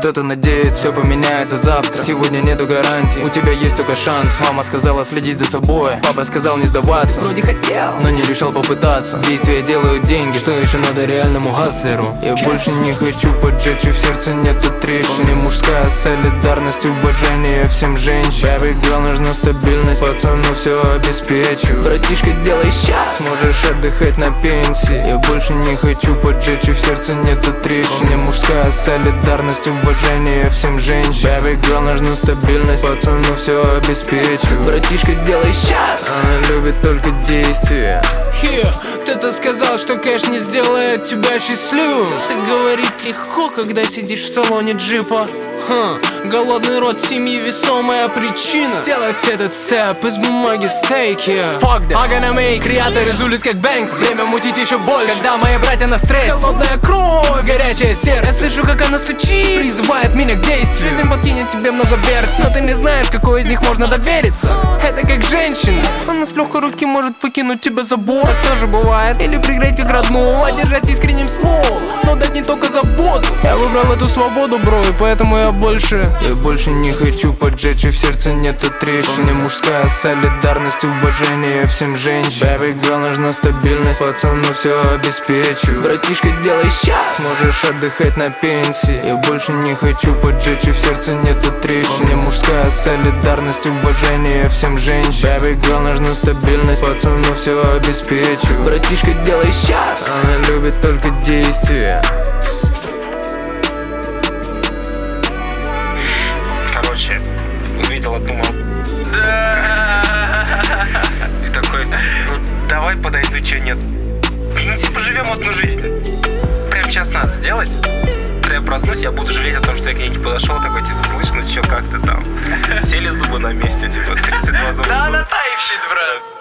Кто-то надеется, все поменяется завтра. Сегодня нету гарантии, у тебя есть только шанс. Мама сказала следить за собой, папа сказал не сдаваться. Вроде хотел, но не решал попытаться. Действия делают деньги, что еще надо реальному хаслеру? Я больше не хочу поджечь, и в сердце нету трещин. И мужская солидарность, уважение всем женщинам. Baby girl, нужна стабильность, пацану все обеспечу. Братишка, делай сейчас, сможешь отдыхать на пенсии. Я больше не хочу поджечь, и в сердце нету трещин. И мужская солидарность, уважение всем женщинам. Baby girl, нужна стабильность, пацану все обеспечу. Братишка, делай сейчас, она любит только действия. Кто-то сказал, что кэш не сделает тебя счастливым. Так говорить легко, когда сидишь в салоне джипа. Голодный род семьи, весомая причина сделать этот степ из бумаги стейки. Fuck that, I'm gonna make. Креатор из улиц как Бэнкс. Время мутить еще больше, когда мои братья на стрессе. Холодная кровь, горячее сердце. Я слышу, как она стучит, призывает меня к действию. Жизнь подкинет тебе много версий, но ты не знаешь, какой из них можно довериться. Это как женщина, она с легкой руки может выкинуть тебя за борт. Так тоже бывает. Или пригреть как родного, держать искренним словом, но дать не только заботу. Я выбрал эту свободу, бро, и поэтому я больше не хочу поджечь, и в сердце нету трещин. И мужская солидарность, уважение всем женщинам. Baby girl, нужна стабильность, пацану все обеспечу. Братишка, делай сейчас, сможешь отдыхать на пенсии. Я больше не хочу поджечь, и в сердце нету трещин. И мужская солидарность, уважение всем женщинам. Baby girl, нужна стабильность, пацану все обеспечу. Братишка, делай сейчас, она любит только действия. Короче, увидел одну маму. И такой, ну давай подойду, че нет. Ну типа живем одну жизнь. Прямо сейчас надо сделать. Когда я проснусь, я буду жалеть о том, что я к ней не подошел. Такой типа, слышно, че как ты там. Сели зубы на месте, типа 32 зуба. Да, она таивщит, брат.